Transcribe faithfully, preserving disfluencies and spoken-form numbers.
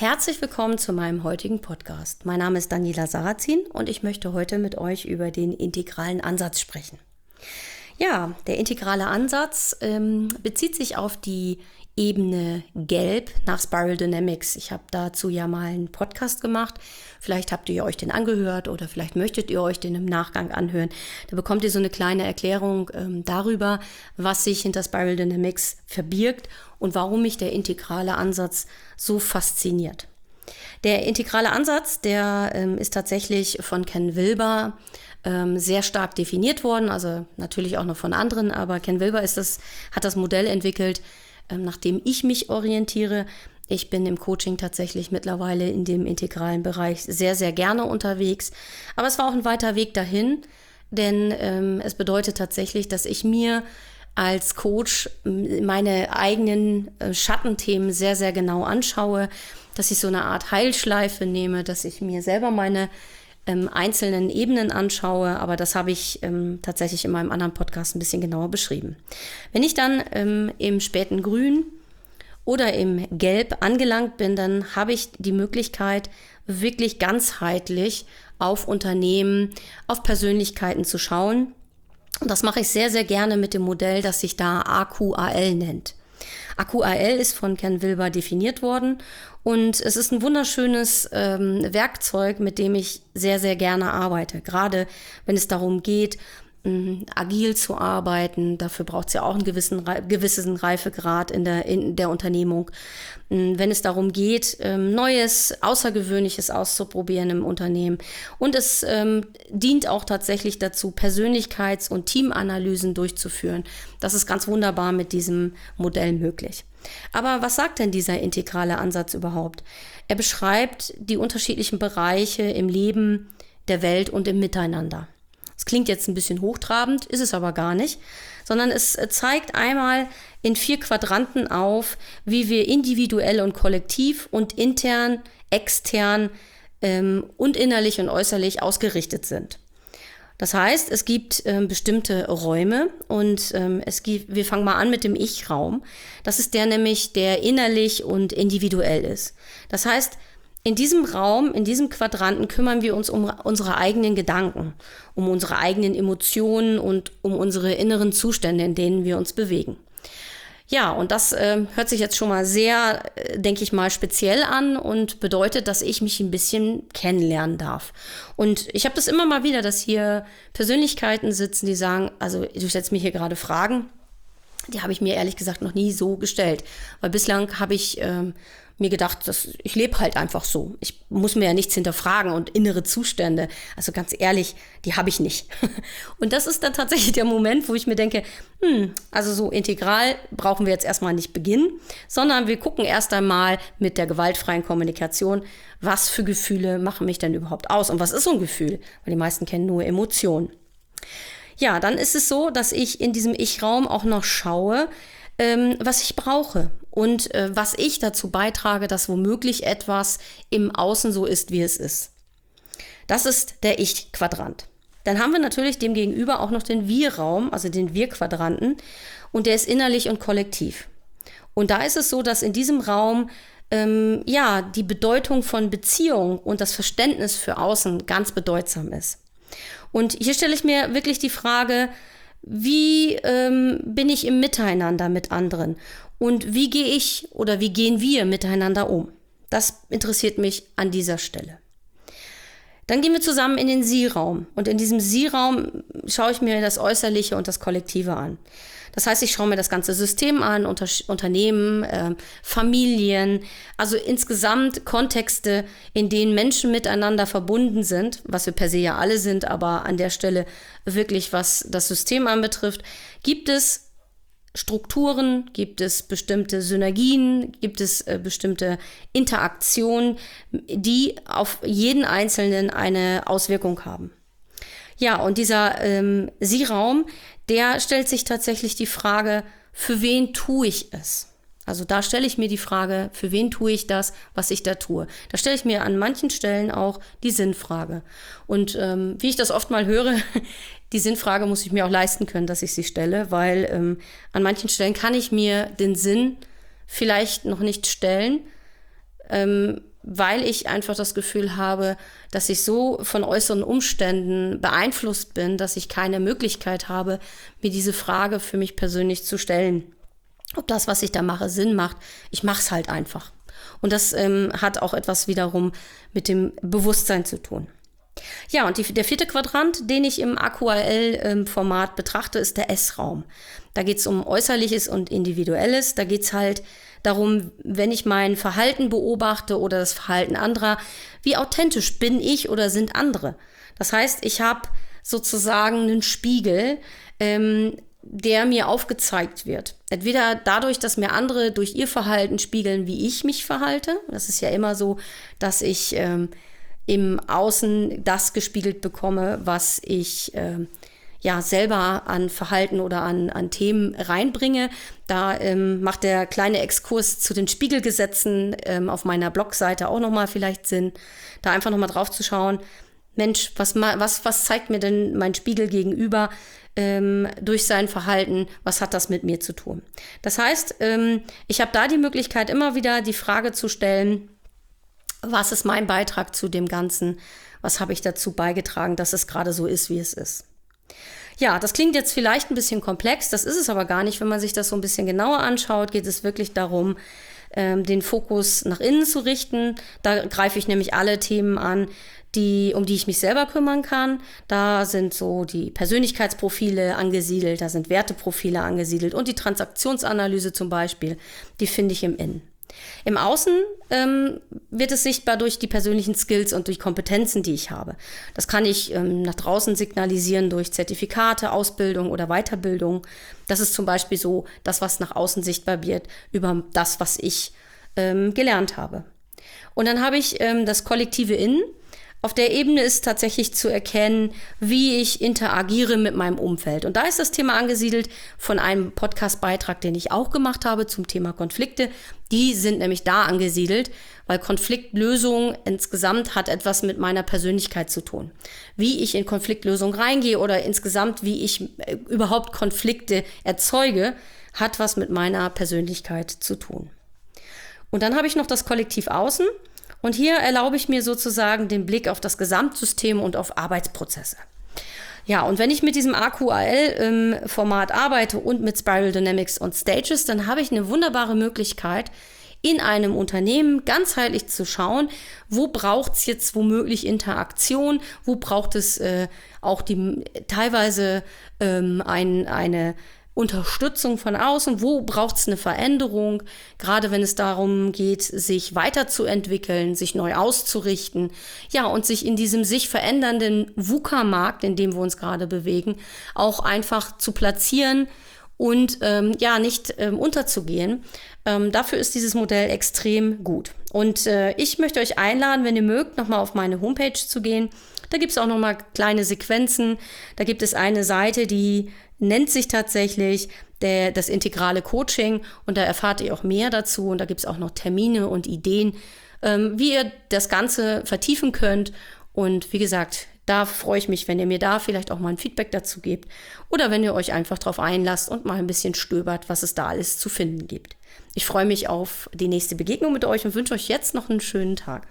Herzlich willkommen zu meinem heutigen Podcast. Mein Name ist Daniela Sarrazin und ich möchte heute mit euch über den integralen Ansatz sprechen. Ja, der integrale Ansatz ähm, bezieht sich auf die Ebene Gelb nach Spiral Dynamics. Ich habe dazu ja mal einen Podcast gemacht. Vielleicht habt ihr euch den angehört oder vielleicht möchtet ihr euch den im Nachgang anhören. Da bekommt ihr so eine kleine Erklärung ähm, darüber, was sich hinter Spiral Dynamics verbirgt und warum mich der integrale Ansatz so fasziniert. Der integrale Ansatz, der ähm, ist tatsächlich von Ken Wilber ähm, sehr stark definiert worden, also natürlich auch noch von anderen, aber Ken Wilber ist das, hat das Modell entwickelt, ähm, nach dem ich mich orientiere. Ich bin im Coaching tatsächlich mittlerweile in dem integralen Bereich sehr, sehr gerne unterwegs, aber es war auch ein weiter Weg dahin, denn ähm, es bedeutet tatsächlich, dass ich mir als Coach meine eigenen Schattenthemen sehr, sehr genau anschaue, dass ich so eine Art Heilschleife nehme, dass ich mir selber meine ähm, einzelnen Ebenen anschaue, aber das habe ich ähm, tatsächlich in meinem anderen Podcast ein bisschen genauer beschrieben. Wenn ich dann ähm, im späten Grün oder im Gelb angelangt bin, dann habe ich die Möglichkeit, wirklich ganzheitlich auf Unternehmen, auf Persönlichkeiten zu schauen. Und das mache ich sehr, sehr gerne mit dem Modell, das sich da A Q A L nennt. A Q A L ist von Ken Wilber definiert worden und es ist ein wunderschönes ähm, Werkzeug, mit dem ich sehr, sehr gerne arbeite. Gerade wenn es darum geht, mh, agil zu arbeiten, dafür braucht es ja auch einen gewissen, gewissen Reifegrad in der, in der Unternehmung. Mh, wenn es darum geht, ähm, Neues, Außergewöhnliches auszuprobieren im Unternehmen. Und es ähm, dient auch tatsächlich dazu, Persönlichkeits- und Teamanalysen durchzuführen. Das ist ganz wunderbar mit diesem Modell möglich. Aber was sagt denn dieser integrale Ansatz überhaupt? Er beschreibt die unterschiedlichen Bereiche im Leben, der Welt und im Miteinander. Das klingt jetzt ein bisschen hochtrabend, ist es aber gar nicht, sondern es zeigt einmal in vier Quadranten auf, wie wir individuell und kollektiv und intern, extern ähm, und innerlich und äußerlich ausgerichtet sind. Das heißt, es gibt ähm, bestimmte Räume und ähm, es gibt, wir fangen mal an mit dem Ich-Raum. Das ist der nämlich, der innerlich und individuell ist. Das heißt, in diesem Raum, in diesem Quadranten kümmern wir uns um unsere eigenen Gedanken, um unsere eigenen Emotionen und um unsere inneren Zustände, in denen wir uns bewegen. Ja, und das äh, hört sich jetzt schon mal sehr, äh, denke ich mal, speziell an und bedeutet, dass ich mich ein bisschen kennenlernen darf. Und ich habe das immer mal wieder, dass hier Persönlichkeiten sitzen, die sagen, also du stellst mir hier gerade Fragen, die habe ich mir ehrlich gesagt noch nie so gestellt. Weil bislang habe ich ähm, mir gedacht, dass ich lebe halt einfach so. Ich muss mir ja nichts hinterfragen und innere Zustände. Also ganz ehrlich, die habe ich nicht. Und das ist dann tatsächlich der Moment, wo ich mir denke, hm, also so integral brauchen wir jetzt erstmal nicht beginnen, sondern wir gucken erst einmal mit der gewaltfreien Kommunikation, was für Gefühle machen mich denn überhaupt aus und was ist so ein Gefühl? Weil die meisten kennen nur Emotionen. Ja, dann ist es so, dass ich in diesem Ich-Raum auch noch schaue, ähm, was ich brauche und äh, was ich dazu beitrage, dass womöglich etwas im Außen so ist, wie es ist. Das ist der Ich-Quadrant. Dann haben wir natürlich demgegenüber auch noch den Wir-Raum, also den Wir-Quadranten, und der ist innerlich und kollektiv. Und da ist es so, dass in diesem Raum ähm, ja die Bedeutung von Beziehung und das Verständnis für Außen ganz bedeutsam ist. Und hier stelle ich mir wirklich die Frage, wie ähm, bin ich im Miteinander mit anderen und wie gehe ich oder wie gehen wir miteinander um? Das interessiert mich an dieser Stelle. Dann gehen wir zusammen in den Sie-Raum und in diesem Sie-Raum schaue ich mir das Äußerliche und das Kollektive an. Das heißt, ich schaue mir das ganze System an, Unter- Unternehmen, äh, Familien, also insgesamt Kontexte, in denen Menschen miteinander verbunden sind, was wir per se ja alle sind, aber an der Stelle wirklich, was das System anbetrifft, gibt es Strukturen, gibt es bestimmte Synergien, gibt es äh, bestimmte Interaktionen, die auf jeden Einzelnen eine Auswirkung haben. Ja, und dieser ähm, Sie-Raum, der stellt sich tatsächlich die Frage, für wen tue ich es? Also da stelle ich mir die Frage, für wen tue ich das, was ich da tue? Da stelle ich mir an manchen Stellen auch die Sinnfrage. Und ähm, wie ich das oft mal höre, die Sinnfrage muss ich mir auch leisten können, dass ich sie stelle, weil ähm, an manchen Stellen kann ich mir den Sinn vielleicht noch nicht stellen, ähm, weil ich einfach das Gefühl habe, dass ich so von äußeren Umständen beeinflusst bin, dass ich keine Möglichkeit habe, mir diese Frage für mich persönlich zu stellen. Ob das, was ich da mache, Sinn macht. Ich mache es halt einfach. Und das ähm, hat auch etwas wiederum mit dem Bewusstsein zu tun. Ja, und die, der vierte Quadrant, den ich im A Q A L-Format betrachte, ist der S-Raum. Da geht es um Äußerliches und Individuelles. Da geht es halt darum, wenn ich mein Verhalten beobachte oder das Verhalten anderer, wie authentisch bin ich oder sind andere? Das heißt, ich habe sozusagen einen Spiegel, ähm, der mir aufgezeigt wird. Entweder dadurch, dass mir andere durch ihr Verhalten spiegeln, wie ich mich verhalte. Das ist ja immer so, dass ich ähm, im Außen das gespiegelt bekomme, was ich ähm, ja selber an Verhalten oder an, an Themen reinbringe. Da ähm, macht der kleine Exkurs zu den Spiegelgesetzen ähm, auf meiner Blogseite auch nochmal vielleicht Sinn, da einfach nochmal drauf zu schauen, Mensch, was, was, was zeigt mir denn mein Spiegel gegenüber ähm, durch sein Verhalten? Was hat das mit mir zu tun? Das heißt, ähm, ich habe da die Möglichkeit, immer wieder die Frage zu stellen, was ist mein Beitrag zu dem Ganzen? Was habe ich dazu beigetragen, dass es gerade so ist, wie es ist? Ja, das klingt jetzt vielleicht ein bisschen komplex, das ist es aber gar nicht. Wenn man sich das so ein bisschen genauer anschaut, geht es wirklich darum, ähm, den Fokus nach innen zu richten. Da greife ich nämlich alle Themen an, die, um die ich mich selber kümmern kann. Da sind so die Persönlichkeitsprofile angesiedelt, da sind Werteprofile angesiedelt und die Transaktionsanalyse zum Beispiel, die finde ich im Innen. Im Außen ähm, wird es sichtbar durch die persönlichen Skills und durch Kompetenzen, die ich habe. Das kann ich ähm, nach draußen signalisieren durch Zertifikate, Ausbildung oder Weiterbildung. Das ist zum Beispiel so das, was nach außen sichtbar wird über das, was ich ähm, gelernt habe. Und dann habe ich ähm, das kollektive Innen. Auf der Ebene ist tatsächlich zu erkennen, wie ich interagiere mit meinem Umfeld. Und da ist das Thema angesiedelt von einem Podcast-Beitrag, den ich auch gemacht habe zum Thema Konflikte. Die sind nämlich da angesiedelt, weil Konfliktlösung insgesamt hat etwas mit meiner Persönlichkeit zu tun. Wie ich in Konfliktlösung reingehe oder insgesamt, wie ich überhaupt Konflikte erzeuge, hat was mit meiner Persönlichkeit zu tun. Und dann habe ich noch das Kollektiv Außen. Und hier erlaube ich mir sozusagen den Blick auf das Gesamtsystem und auf Arbeitsprozesse. Ja, und wenn ich mit diesem A Q A L-Format arbeite und mit Spiral Dynamics und Stages, dann habe ich eine wunderbare Möglichkeit, in einem Unternehmen ganzheitlich zu schauen, wo braucht es jetzt womöglich Interaktion, wo braucht es äh, auch die teilweise ähm, ein, eine Unterstützung von außen, wo braucht es eine Veränderung, gerade wenn es darum geht, sich weiterzuentwickeln, sich neu auszurichten, ja, und sich in diesem sich verändernden VUCA-Markt, in dem wir uns gerade bewegen, auch einfach zu platzieren und ähm, ja, nicht ähm, unterzugehen. Ähm, dafür ist dieses Modell extrem gut. Und äh, ich möchte euch einladen, wenn ihr mögt, nochmal auf meine Homepage zu gehen. Da gibt es auch nochmal kleine Sequenzen. Da gibt es eine Seite, die nennt sich tatsächlich der, das integrale Coaching und da erfahrt ihr auch mehr dazu und da gibt es auch noch Termine und Ideen, ähm, wie ihr das Ganze vertiefen könnt. Und wie gesagt, da freue ich mich, wenn ihr mir da vielleicht auch mal ein Feedback dazu gebt oder wenn ihr euch einfach drauf einlasst und mal ein bisschen stöbert, was es da alles zu finden gibt. Ich freue mich auf die nächste Begegnung mit euch und wünsche euch jetzt noch einen schönen Tag.